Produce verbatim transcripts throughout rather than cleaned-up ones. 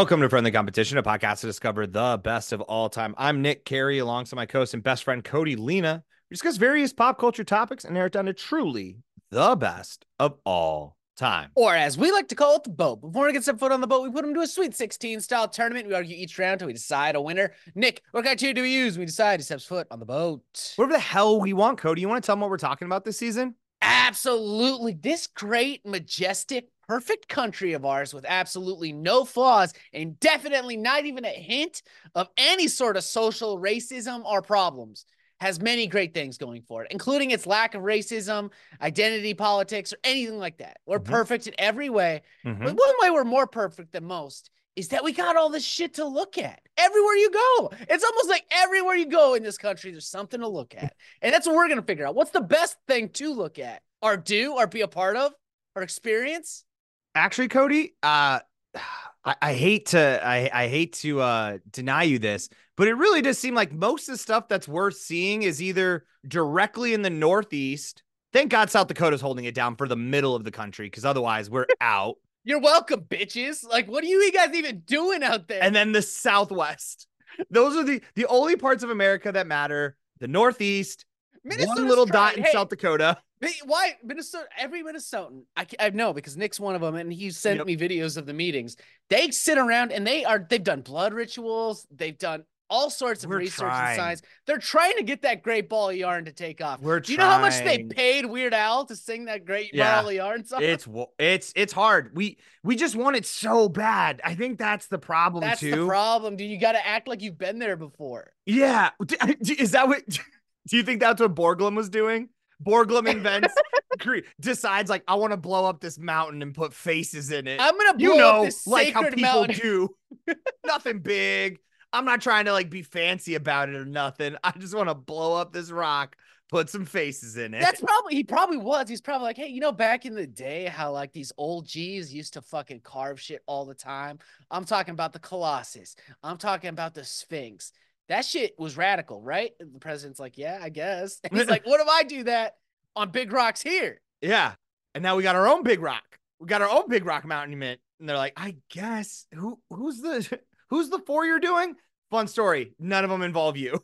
Welcome to Friendly Competition, a podcast to discover the best of all time. I'm Nick Carey, alongside my co-host and best friend Cody Lena. We discuss various pop culture topics and narrow it down to truly the best of all time. Or as we like to call it, the boat. Before we get set foot on the boat, we put them to a Sweet sixteen style tournament. We argue each round until we decide a winner. Nick, what criteria do we use when we decide who steps foot on the boat? Whatever the hell we want, Cody. You want to tell them what we're talking about this season? Absolutely. This great, majestic, perfect country of ours with absolutely no flaws and definitely not even a hint of any sort of social racism or problems has many great things going for it, including its lack of racism, identity politics, or anything like that. We're mm-hmm. perfect in every way. Mm-hmm. But one way we're more perfect than most is that we got all this shit to look at everywhere you go. It's almost like everywhere you go in this country, there's something to look at. And that's what we're going to figure out. What's the best thing to look at or do or be a part of or experience? Actually, Cody, uh, I, I hate to I, I hate to uh, deny you this, but it really does seem like most of the stuff that's worth seeing is either directly in the Northeast. Thank God South Dakota's holding it down for the middle of the country, because otherwise we're out. You're welcome, bitches. Like, what are you guys even doing out there? And then the Southwest. Those are the, the only parts of America that matter. The Northeast, Minnesota's one little trying. dot in hey, South Dakota. Why Minnesota? Every Minnesotan, I, I know because Nick's one of them, and he sent yep. me videos of the meetings. They sit around and they are, they've done blood rituals. They've done all sorts of We're research trying. and science. They're trying to get that great ball of yarn to take off. We're Do you trying. know how much they paid Weird Al to sing that great yeah. ball of yarn song? It's it's it's hard. We we just want it so bad. I think that's the problem that's too. That's the problem, dude. You got to act like you've been there before. Yeah. Is that what? Do you think that's what Borglum was doing? Borglum invents, decides like, I want to blow up this mountain and put faces in it. I'm gonna blow you know, up this like how people mountain. do. Nothing big. I'm not trying to like be fancy about it or nothing. I just want to blow up this rock, put some faces in it. That's probably, he probably was. He's probably like, hey, you know, back in the day, how like these old G's used to fucking carve shit all the time. I'm talking about the Colossus. I'm talking about the Sphinx. That shit was radical, right? And the president's like, yeah, I guess. And he's like, what if I do that on big rocks here? Yeah. And now we got our own big rock. We got our own big rock monument. And they're like, I guess who, who's the, who's the four you're doing? Fun story. None of them involve you.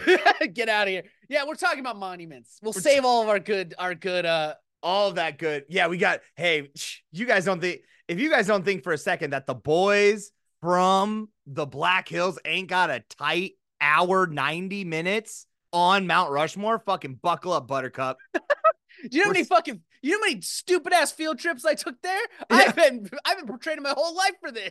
Get out of here. Yeah. We're talking about monuments. We'll we're save t- all of our good, our good, uh, all of that good. Yeah. We got, hey, you guys don't think, if you guys don't think for a second that the boys from the Black Hills ain't got a tight hour, ninety minutes on Mount Rushmore, fucking buckle up, Buttercup. Do you know how many fucking, you know how many stupid ass field trips I took there? Yeah. I've been, I've been portraying my whole life for this.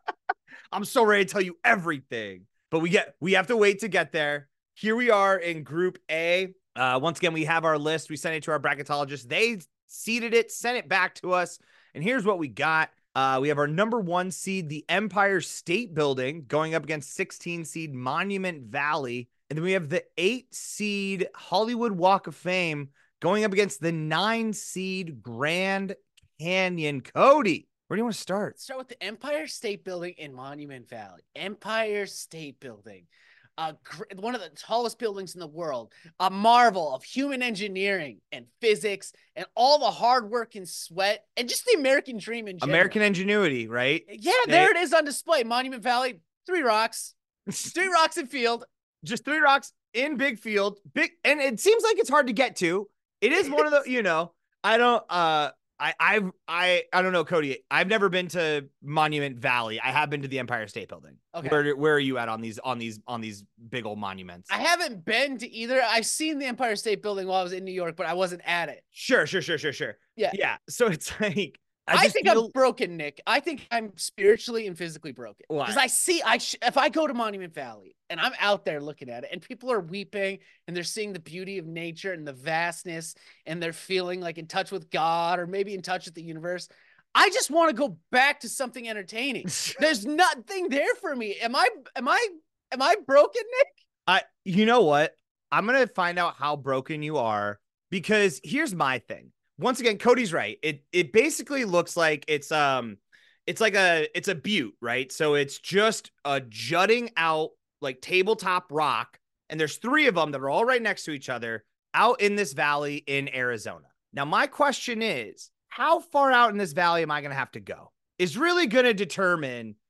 I'm so ready to tell you everything, but we get, we have to wait to get there. Here we are in Group A. Uh, once again, we have our list. We sent it to our bracketologist. They seeded it, sent it back to us. And here's what we got. Uh, we have our number one seed, the Empire State Building, going up against sixteen seed Monument Valley. And then we have the eight seed Hollywood Walk of Fame going up against the nine seed Grand Canyon. Cody, where do you want to start? Start with the Empire State Building in Monument Valley. Empire State Building. Uh, one of the tallest buildings in the world, a marvel of human engineering and physics and all the hard work and sweat and just the American dream in general. American ingenuity, right? Yeah, there it is on display. Monument Valley, three rocks, three rocks in field. Just three rocks in big field. Big, and it seems like it's hard to get to. It is one of the, you know, I don't, uh, I, I've, I, I don't know, Cody. I've never been to Monument Valley. I have been to the Empire State Building. Okay. Where, where are you at on these, on these, on these big old monuments? I haven't been to either. I've seen the Empire State Building while I was in New York, but I wasn't at it. Sure, sure, sure, sure, sure. Yeah. Yeah. So it's like, I, I think feel... I'm broken, Nick. I think I'm spiritually and physically broken. Because I see, I sh- if I go to Monument Valley and I'm out there looking at it and people are weeping and they're seeing the beauty of nature and the vastness and they're feeling like in touch with God or maybe in touch with the universe, I just want to go back to something entertaining. There's nothing there for me. Am I, am I, am I broken, Nick? I, you know what? I'm going to find out how broken you are, because here's my thing. Once again, Cody's right. It it basically looks like it's um it's like a it's a butte, right? So it's just a jutting out like tabletop rock, and there's three of them that are all right next to each other out in this valley in Arizona. Now, my question is, how far out in this valley am I going to have to go? Is really going to determine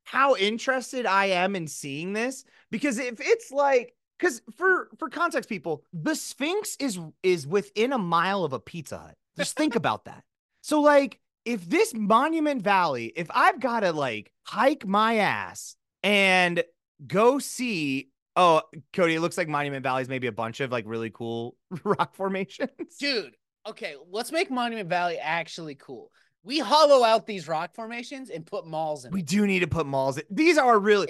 how interested I am in seeing this, because if it's like, because for for context, people, the Sphinx is is within a mile of a Pizza Hut. Just think about that. So like, if this Monument Valley, if I've got to like hike my ass and go see, oh, Cody, it looks like Monument Valley is maybe a bunch of like really cool rock formations. Dude, okay, let's make Monument Valley actually cool. We hollow out these rock formations and put malls in. We it. do need to put malls in. These are really.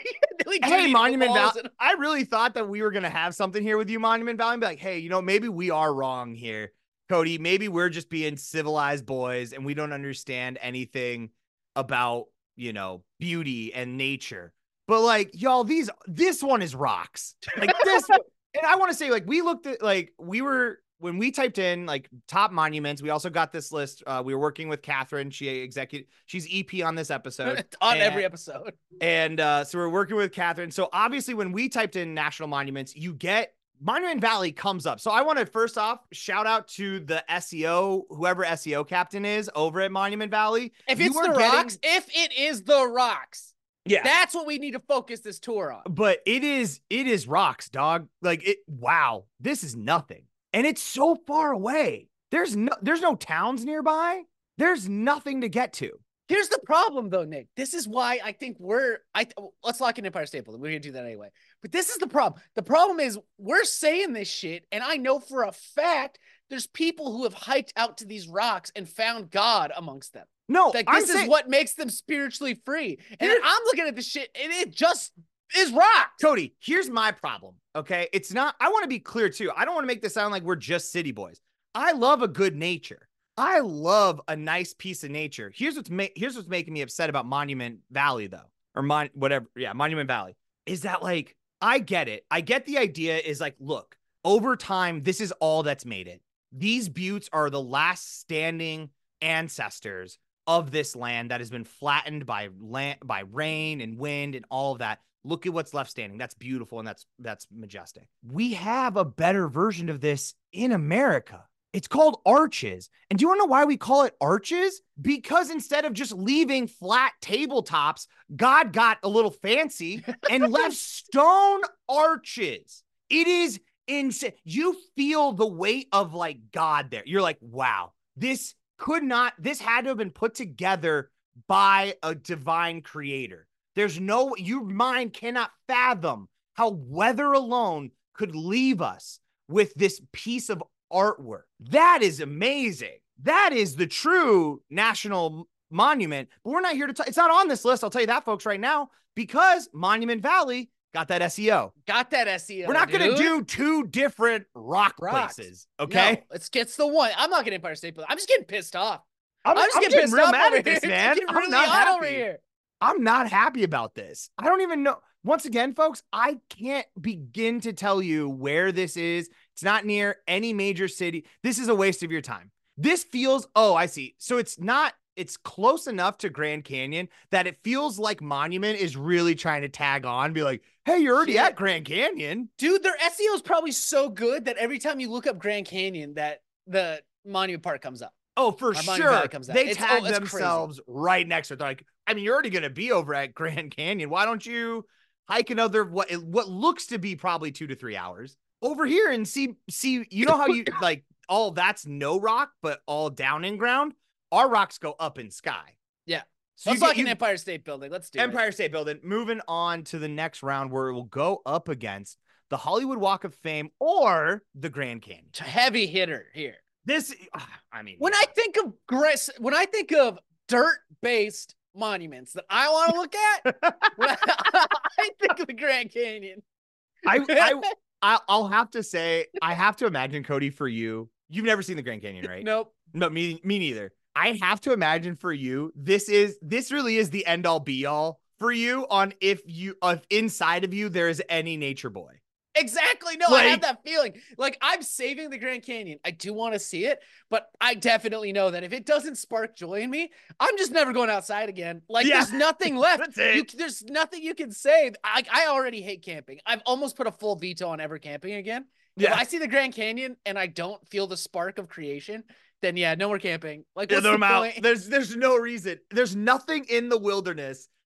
Hey, Monument Valley. I really thought that we were going to have something here with you, Monument Valley, and be like, hey, you know, maybe we are wrong here. Cody, maybe we're just being civilized boys and we don't understand anything about, you know, beauty and nature. But like, y'all, these, this one is rocks. Like this. And I want to say, like, we looked at, like, we were, when we typed in like top monuments, we also got this list. Uh, we were working with Catherine. She executive, she's E P on this episode. on and, every episode. And uh, so we're working with Catherine. So obviously when we typed in national monuments, you get Monument Valley comes up. So I want to first off shout out to the S E O, whoever S E O captain is over at Monument Valley. If it's the getting... rocks, if it is the rocks, yeah, that's what we need to focus this tour on. But it is, it is rocks, dog. Like it. Wow, this is nothing. And it's so far away. There's no there's no towns nearby. There's nothing to get to. Here's the problem, though, Nick. This is why I think we're I let's lock in Empire State Building. We're gonna do that anyway. But this is the problem. The problem is we're saying this shit, and I know for a fact there's people who have hiked out to these rocks and found God amongst them. No, like this I'm is saying, what makes them spiritually free. And I'm looking at this shit, and it just is rocks. Cody, here's my problem. Okay, it's not. I want to be clear too. I don't want to make this sound like we're just city boys. I love a good nature. I love a nice piece of nature. Here's what's ma- here's what's making me upset about Monument Valley though, or mon whatever. Yeah, Monument Valley is that like I get it. I get the idea is like, look, over time, this is all that's made it. These buttes are the last standing ancestors of this land that has been flattened by land, by rain and wind and all of that. Look at what's left standing. That's beautiful and that's that's majestic. We have a better version of this in America. It's called arches. And do you want to know why we call it arches? Because instead of just leaving flat tabletops, God got a little fancy and left stone arches. It is insane. You feel the weight of like God there. You're like, wow, this could not, this had to have been put together by a divine creator. There's no, your mind cannot fathom how weather alone could leave us with this piece of artwork. That is amazing. That is the true national monument. But we're not here to talk. It's not on this list. I'll tell you that, folks, right now, because Monument Valley got that S E O. Got that S E O. We're not going to do two different rock Rocks. places. Okay. No, it's gets the one. I'm not getting Empire State Building. I'm just getting pissed off. I'm, I'm just I'm getting, getting pissed real off mad at this, here. man. I'm really not happy. Over here. I'm not happy about this. I don't even know. Once again, folks, I can't begin to tell you where this is. It's not near any major city. This is a waste of your time. This feels, oh, I see. So it's not, it's close enough to Grand Canyon that it feels like Monument is really trying to tag on, be like, hey, you're already Shit. at Grand Canyon. Dude, their S E O is probably so good that every time you look up Grand Canyon, that the Monument Park comes up. Oh, for sure. They it's, tag oh, themselves crazy. right next to it. They're like, I mean, you're already going to be over at Grand Canyon. Why don't you hike another, what what looks to be probably two to three hours over here and see, see, you know how you like all that's no rock, but all down in ground. Our rocks go up in sky. Yeah. So Let's look at Empire State Building. Let's do Empire it. State Building. Moving on to the next round where it will go up against the Hollywood Walk of Fame or the Grand Canyon. Heavy hitter here. This, I mean, when yeah. I think of Gris, when I think of dirt-based monuments that I want to look at, when I, I think of the Grand Canyon. I, I, I'll have to say, I have to imagine, Cody, for you, you've never seen the Grand Canyon, right? Nope. No, me, me neither. I have to imagine for you, this is, this really is the end all be all for you on if you, if inside of you, there is any nature boy. Exactly. No, like, I have that feeling. Like, I'm saving the Grand Canyon. I do want to see it, but I definitely know that if it doesn't spark joy in me, I'm just never going outside again. Like, yeah. there's nothing left. You, there's nothing you can say. I, I already hate camping. I've almost put a full veto on ever camping again. Yeah. If I see the Grand Canyon and I don't feel the spark of creation, then yeah, no more camping. Like, what's yeah, the out. point? There's, there's no reason. There's nothing in the wilderness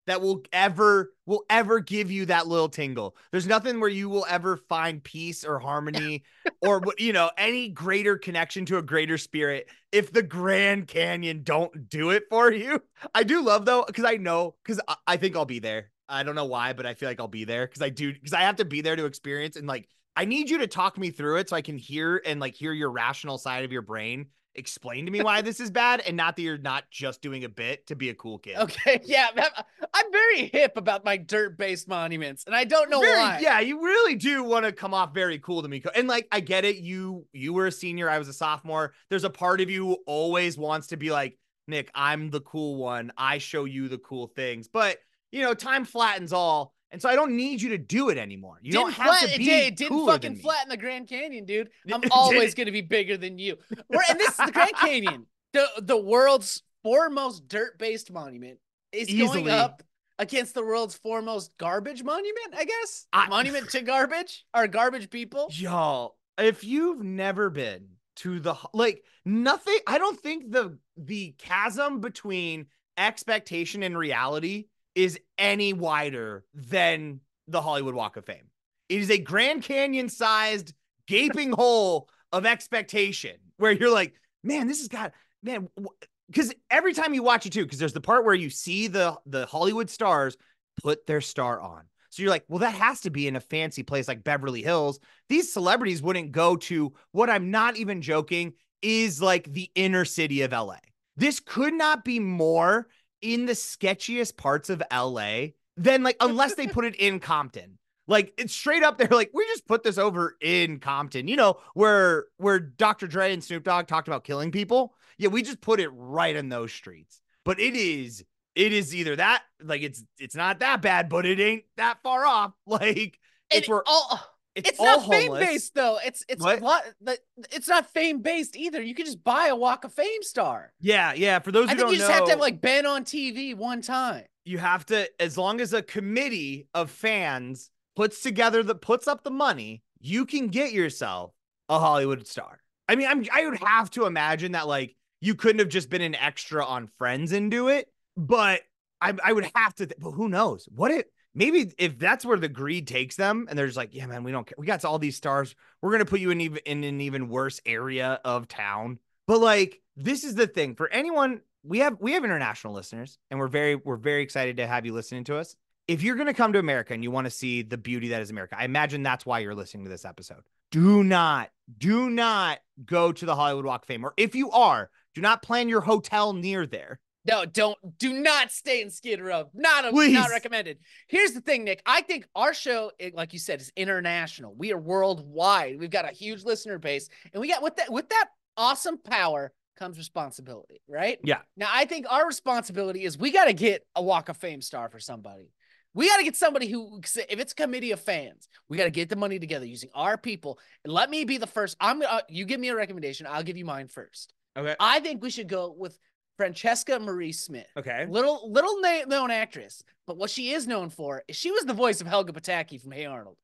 that will ever will ever give you that little tingle. There's nothing where you will ever find peace or harmony or, you know, any greater connection to a greater spirit if the Grand Canyon don't do it for you. I do love though, because I know, because I, I think I'll be there. I don't know why, but I feel like I'll be there because I do, because I have to be there to experience, and like I need you to talk me through it so I can hear and like hear your rational side of your brain explain to me why this is bad, and not that you're not just doing a bit to be a cool kid. Okay, yeah, I'm very hip about my dirt-based monuments, and I don't know very, why. Yeah, you really do want to come off very cool to me. And like, I get it. You you were a senior. I was a sophomore. There's a part of you who always wants to be like, Nick, I'm the cool one. I show you the cool things. But, you know, time flattens all. And so I don't need you to do it anymore. You didn't don't have flat, to be it, it didn't cooler fucking than me. flatten the Grand Canyon, dude. I'm always going to be bigger than you. We're, and this is the Grand Canyon, the the world's foremost dirt-based monument, is Easily. going up against the world's foremost garbage monument, I guess? I, monument to garbage? Or garbage people? Y'all, if you've never been to the, like, nothing, I don't think the the chasm between expectation and reality is any wider than the Hollywood Walk of Fame. It is a Grand Canyon sized gaping hole of expectation where you're like, man, this has got, man, because every time you watch it too, because there's the part where you see the, the Hollywood stars put their star on. So you're like, well, that has to be in a fancy place like Beverly Hills. These celebrities wouldn't go to, what I'm not even joking is like the inner city of L A. This could not be more in the sketchiest parts of L A than like, unless they put it in Compton. Like, it's straight up there. Like, we just put this over in Compton, you know, where, where Doctor Dre and Snoop Dogg talked about killing people. Yeah. We just put it right in those streets, but it is, it is either that, like, it's, it's not that bad, but it ain't that far off. Like, and it's where all, it's, it's all not fame homeless. based though. It's, it's What? what it's not fame based either. You can just buy a Walk of Fame star. Yeah. Yeah. For those who I think don't you just know, have to have like been on T V one time. You have to, as long as a committee of fans puts together the puts up the money, you can get yourself a Hollywood star. I mean, I'm I would have to imagine that like you couldn't have just been an extra on Friends and do it, but I I would have to. But who knows? What if maybe if that's where the greed takes them, and they're just like, yeah, man, we don't care. We got all these stars. We're gonna put you in even in an even worse area of town. But like, this is the thing for anyone. We have we have international listeners, and we're very we're very excited to have you listening to us. If you're going to come to America and you want to see the beauty that is America, I imagine that's why you're listening to this episode. Do not, do not go to the Hollywood Walk of Fame. Or if you are, do not plan your hotel near there. No, don't, do not stay in Skid Row. Not, a, Please. not recommended. Here's the thing, Nick. I think our show, like you said, is international. We are worldwide. We've got a huge listener base, and we got with that, with that awesome power comes responsibility, right? Yeah. Now, I think our responsibility is we got to get a Walk of Fame star for somebody. We got to get somebody who, if it's a committee of fans, we got to get the money together using our people. And let me be the first. I'm uh, you give me a recommendation. I'll give you mine first. Okay. I think we should go with Francesca Marie Smith. Okay. Little, little na- known actress, but what she is known for is she was the voice of Helga Pataki from Hey Arnold.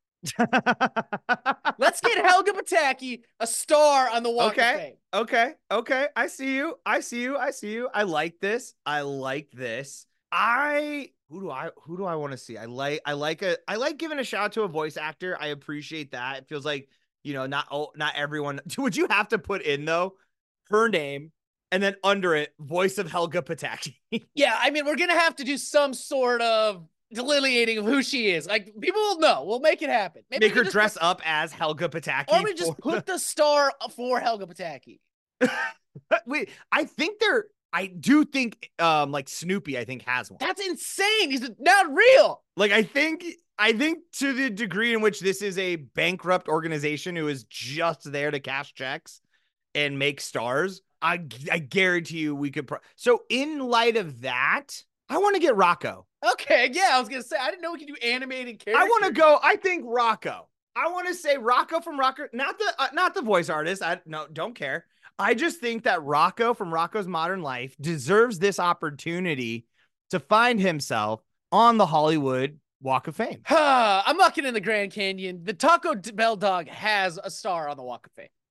Let's get Helga Pataki a star on the Walk okay. of Fame. Okay. Okay. I see you. I see you. I see you. I like this. I like this. I who do I who do I want to see? I like I like a I like giving a shout out to a voice actor. I appreciate that. It feels like, you know, not oh, not everyone. Would you have to put in though her name and then under it voice of Helga Pataki? Yeah, I mean, we're gonna have to do some sort of delineating of who she is. Like, people will know. We'll make it happen. Maybe make her dress put, up as Helga Pataki, or we just put the... the star for Helga Pataki. Wait, I think they're. I do think, um, like Snoopy, I think has one. That's insane. He's not real. Like, I think, I think to the degree in which this is a bankrupt organization who is just there to cash checks and make stars, I, I guarantee you we could. Pro- so, in light of that, I want to get Rocco. Okay, yeah, I was gonna say I didn't know we could do animated characters. I want to go. I think Rocco. I want to say Rocco from Rocco, not the uh, not the voice artist. I no, don't care. I just think that Rocco from Rocco's Modern Life deserves this opportunity to find himself on the Hollywood Walk of Fame. I'm looking in the Grand Canyon. The Taco Bell dog has a star on the Walk of Fame.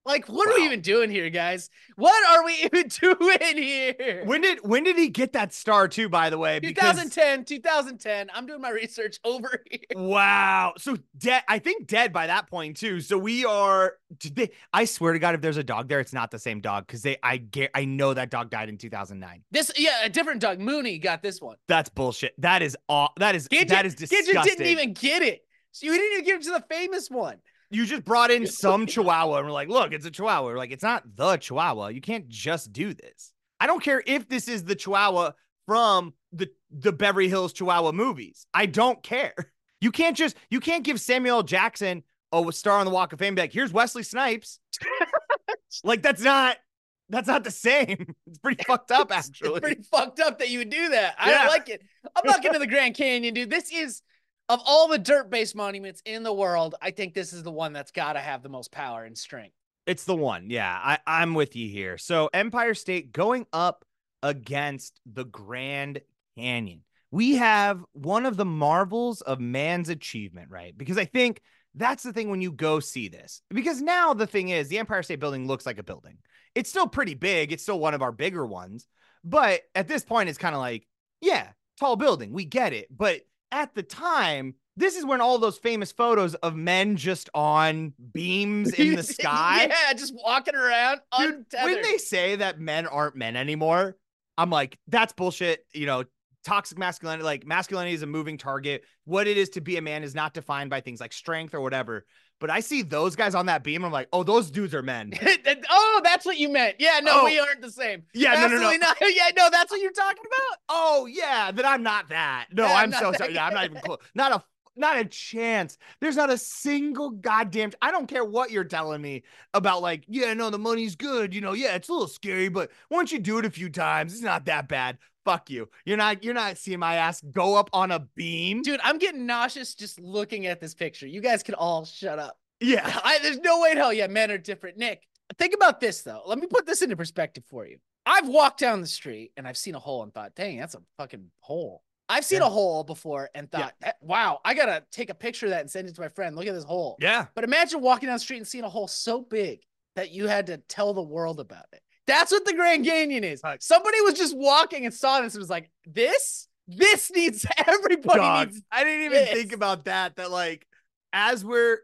Like, what Wow. are we even doing here, guys? What are we even doing here? When did when did he get that star too, by the way? Because twenty ten, twenty ten. I'm doing my research over here. wow. So dead, I think dead by that point too. So we are did they, I swear to God, if there's a dog there, it's not the same dog because they I get I know that dog died in two thousand nine. This, yeah, a different dog. Mooney got this one. That's bullshit. That is all that is Gidget, that is disgusting. Gidget didn't even get it. So you didn't even give it to the famous one. You just brought in some chihuahua and we're like, look, it's a chihuahua. We're like, it's not the chihuahua. You can't just do this. I don't care if this is the chihuahua from the, the Beverly Hills Chihuahua movies. I don't care. You can't just, you can't give Samuel L. Jackson a star on the Walk of Fame. Be like, here's Wesley Snipes. Like, that's not, that's not the same. It's pretty fucked up, actually. It's pretty fucked up that you would do that. I Yeah. don't like it. I'm not getting to the Grand Canyon, dude. This is, of all the dirt-based monuments in the world, I think this is the one that's got to have the most power and strength. It's the one. Yeah, I, I'm with you here. So Empire State going up against the Grand Canyon. We have one of the marvels of man's achievement, right? Because I think that's the thing when you go see this. Because now the thing is, the Empire State Building looks like a building. It's still pretty big. It's still one of our bigger ones. But at this point, it's kind of like, yeah, tall building. We get it. But at the time, this is when all those famous photos of men just on beams in the sky. Yeah, just walking around Dude, untethered. when they say that men aren't men anymore, I'm like, that's bullshit. You know, toxic masculinity, like masculinity is a moving target. What it is to be a man is not defined by things like strength or whatever. But I see those guys on that beam. I'm like, oh, those dudes are men. Oh, that's what you meant. Yeah, no, Oh. we aren't the same. Yeah, no, no, no. Absolutely not. Yeah, no, that's what you're talking about. Oh yeah, that I'm not that. No, Yeah, I'm I'm not so that sorry. Yeah, I'm not even close. Not a not a chance. There's not a single goddamn. I don't care what you're telling me about. Like, yeah, no, the money's good. You know, yeah, it's a little scary, but once you do it a few times, it's not that bad. Fuck you. You're not. You're not seeing my ass go up on a beam, Dude, I'm getting nauseous just looking at this picture. You guys can all shut up. Yeah. I, there's no way in hell, yeah, men are different. Nick, think about this, though. Let me put this into perspective for you. I've walked down the street and I've seen a hole and thought, dang, that's a fucking hole. I've seen Yeah. a hole before and thought, "Eh, wow, I got to take a picture of that and send it to my friend. Look at this hole. Yeah. But imagine walking down the street and seeing a hole so big that you had to tell the world about it. That's what the Grand Canyon is. Fuck. Somebody was just walking and saw this and was like, this, this needs, everybody Dog, needs. I didn't even this. think about that. That like, as we're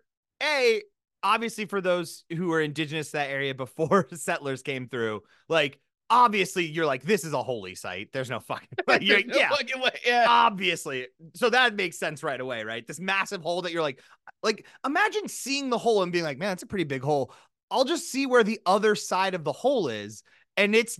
a obviously for those who were indigenous to that area before settlers came through, like obviously you're like, this is a holy site. There's no fucking like, you're, No yeah, fucking way, yeah. obviously. So that makes sense right away, right? This massive hole that you're like, like imagine seeing the hole and being like, man, it's a pretty big hole. I'll just see where the other side of the hole is, and it's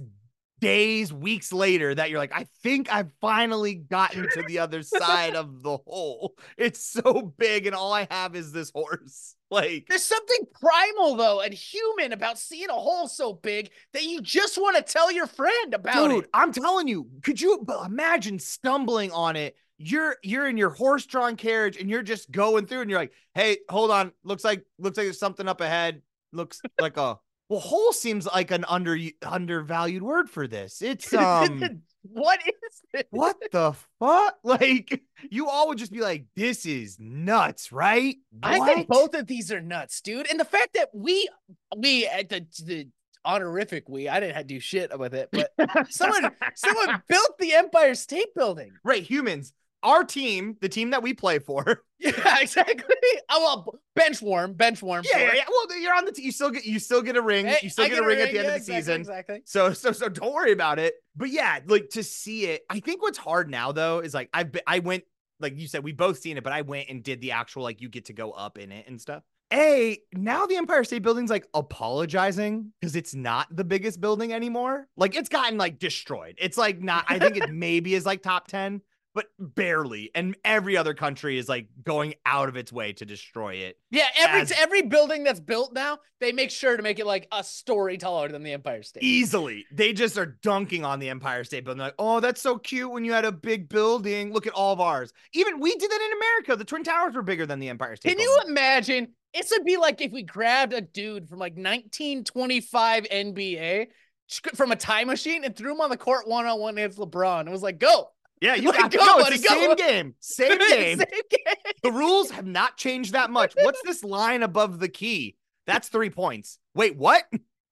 days, weeks later that you're like, I think I've finally gotten to the other side of the hole. It's so big, and all I have is this horse. Like, There's something primal, though, and human about seeing a hole so big that you just want to tell your friend about dude, it. I'm telling you, could you but imagine stumbling on it? You're you're in your horse-drawn carriage and you're just going through, and you're like, hey, hold on, looks like looks like there's something up ahead. Looks like a well, hole seems like an under undervalued word for this. It's um What is this? what the fuck? Like, you all would just be like, this is nuts, right? I What? think both of these are nuts, dude. And the fact that we, we at the the honorific we, I didn't have to do shit with it, but someone someone built the Empire State Building. Right, humans. Our team, the team that we play for. Yeah, exactly. Oh well, bench warm, bench warm. Yeah, for yeah, it. yeah. Well, you're on the team. You still get you still get a ring. Hey, you still I get, a ring, at the end yeah, of the exactly, season. Exactly. So so so don't worry about it. But yeah, like to see it. I think what's hard now though is like I've been, I went like you said we both seen it, but I went and did the actual like you get to go up in it and stuff. A now the Empire State Building's like apologizing because it's not the biggest building anymore. Like it's gotten like destroyed. It's like not. I think it maybe is like top ten. But barely, and every other country is like going out of its way to destroy it. Yeah, every As- every building that's built now, they make sure to make it like a story taller than the Empire State. Easily, they just are dunking on the Empire State Building. Like, oh, that's so cute when you had a big building. Look at all of ours. Even we did that in America. The Twin Towers were bigger than the Empire State. Can you Building. imagine? It would be like if we grabbed a dude from like nineteen twenty-five N B A from a time machine and threw him on the court one on one against LeBron. It was like, go. Yeah, you Like, got to go, go. It's buddy, the go. same game. Same game. Same game. The rules have not changed that much. What's this line above the key? That's three points. Wait, what?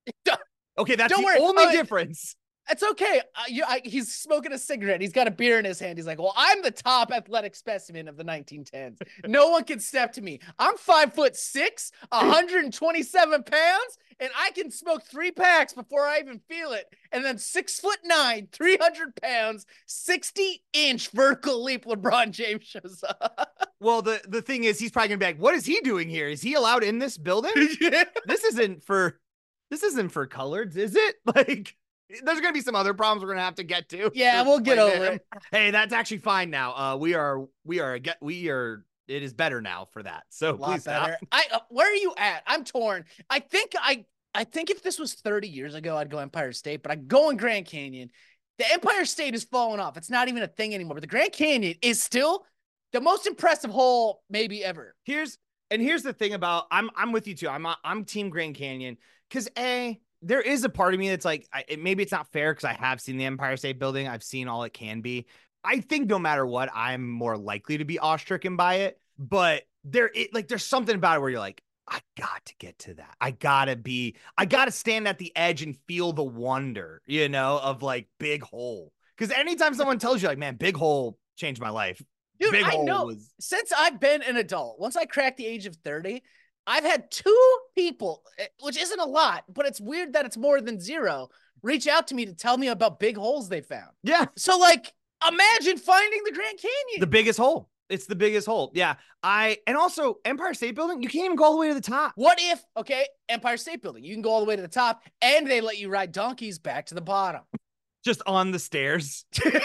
Okay, that's Don't the worry. only Uh, difference. It's okay. Uh, you, I, he's smoking a cigarette. He's got a beer in his hand. He's like, well, I'm the top athletic specimen of the nineteen tens. No one can step to me. I'm five foot six, one hundred twenty-seven pounds, and I can smoke three packs before I even feel it. And then six foot nine, three hundred pounds, sixty inch vertical leap LeBron James shows up. Well, the, the thing is, he's probably gonna be like, what is he doing here? Is he allowed in this building? Yeah. This isn't for, this isn't for coloreds, is it? Like, there's gonna be some other problems we're gonna have to get to. Yeah, we'll get over it. Hey, that's actually fine now. Uh, we are, we are, get, we are. It is better now for that. So please better. stop. I, uh, where are you at? I'm torn. I think I, I think if this was thirty years ago, I'd go Empire State, but I go in Grand Canyon. The Empire State is falling off. It's not even a thing anymore. But the Grand Canyon is still the most impressive hole maybe ever. Here's and here's the thing about I'm I'm with you too. I'm I'm Team Grand Canyon because a. There is a part of me that's like, I, it, maybe it's not fair because I have seen the Empire State Building. I've seen all it can be. I think no matter what, I'm more likely to be awe-stricken by it. But there, it, like, there's something about it where you're like, I got to get to that. I gotta be, I gotta stand at the edge and feel the wonder, you know, of like Big Hole. Because anytime someone tells you like, man, Big Hole changed my life. Dude, Big I Hole know. was... Since I've been an adult, once I cracked the age of thirty, I've had two people, which isn't a lot, but it's weird that it's more than zero, reach out to me to tell me about big holes they found. Yeah. So, like, imagine finding the Grand Canyon. The biggest hole. It's the biggest hole. Yeah. I, and also Empire State Building, you can't even go all the way to the top. What if, okay, Empire State Building, you can go all the way to the top and they let you ride donkeys back to the bottom. Just on the stairs.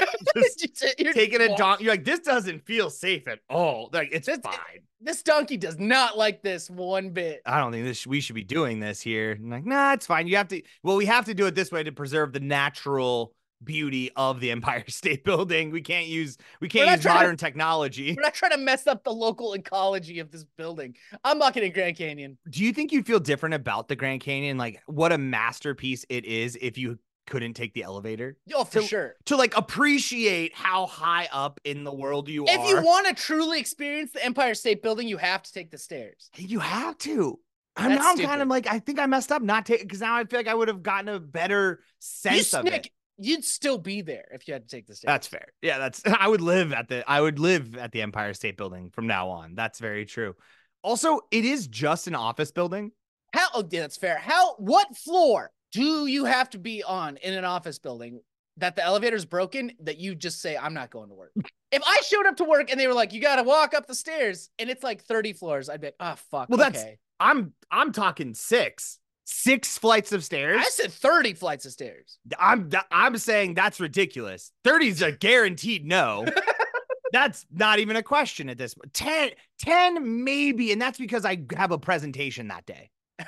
Just You're taking a donkey. You're like, this doesn't feel safe at all. Like, it's this, fine. It, this donkey does not like this one bit. I don't think this we should be doing this here. I'm like, nah, it's fine. You have to, well, we have to do it this way to preserve the natural beauty of the Empire State Building. We can't use, we can't use modern to, technology. We're not trying to mess up the local ecology of this building. I'm not getting Grand Canyon. Do you think you'd feel different about the Grand Canyon? Like, what a masterpiece it is if you couldn't take the elevator? Oh, for to, sure. To like appreciate how high up in the world you if are. If you want to truly experience the Empire State Building, you have to take the stairs. You have to. I'm That's now I'm stupid. kind of like, I think I messed up not taking, because now I feel like I would have gotten a better sense you, of Nick, it. You'd still be there if you had to take the stairs. That's fair. Yeah, that's, I would live at the, I would live at the Empire State Building from now on. That's very true. Also, it is just an office building. How, oh, yeah, that's fair. How, what floor do you have to be on in an office building that the elevator's broken that you just say, I'm not going to work? If I showed up to work and they were like, you got to walk up the stairs and it's like thirty floors, I'd be like, oh, fuck. Well, okay. that's, I'm, I'm talking six, six flights of stairs. I said thirty flights of stairs. I'm, I'm saying that's ridiculous. thirty is a guaranteed no. That's not even a question at this point. ten, ten maybe. And that's because I have a presentation that day.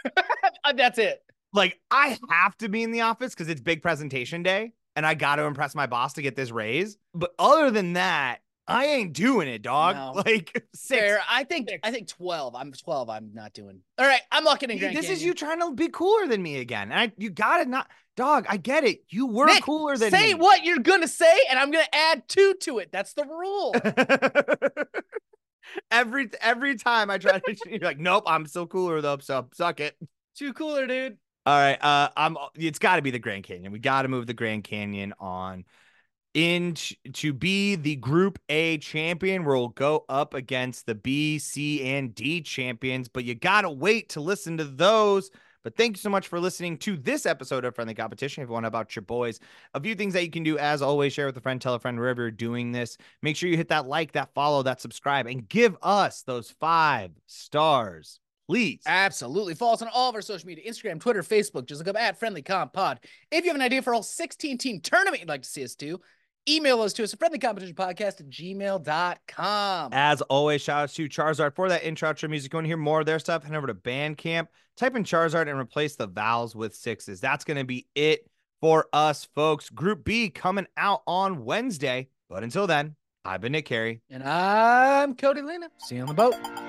That's it. Like, I have to be in the office because it's big presentation day and I got to impress my boss to get this raise. But other than that, I ain't doing it, dog. No. Like, six. Fair. I think, six. I think twelve. I'm twelve. I'm not doing. All right. I'm locking in Grand This Canyon. is you trying to be cooler than me again. And I, you got to not, dog, I get it. You were Nick, cooler than say me. Say what you're going to say, and I'm going to add two to it. That's the rule. every, every time I try to, you're like, nope, I'm still cooler though. So suck it. Too cooler, dude. All right. Uh, I'm, it's got to be the Grand Canyon. We got to move the Grand Canyon on in to be the Group A champion. We'll go up against the B, C, and D champions, but you got to wait to listen to those. But thank you so much for listening to this episode of Friendly Competition. If you want to about your boys, a few things that you can do, as always, share with a friend, tell a friend, wherever you're doing this. Make sure you hit that like, that follow, that subscribe, and give us those five stars. Please. Absolutely. Follow us on all of our social media, Instagram, Twitter, Facebook. Just look up at Friendly Comp Pod. If you have an idea for a whole sixteen team tournament you'd like to see us do, email us to us at friendly competition podcast at gmail dot com. As always, shout out to Charizard for that intro outro music. You want to hear more of their stuff? Head over to Bandcamp, type in Charizard, and replace the vowels with sixes. That's going to be it for us, folks. Group B coming out on Wednesday. But until then, I've been Nick Carey. And I'm Cody Lena. See you on the boat.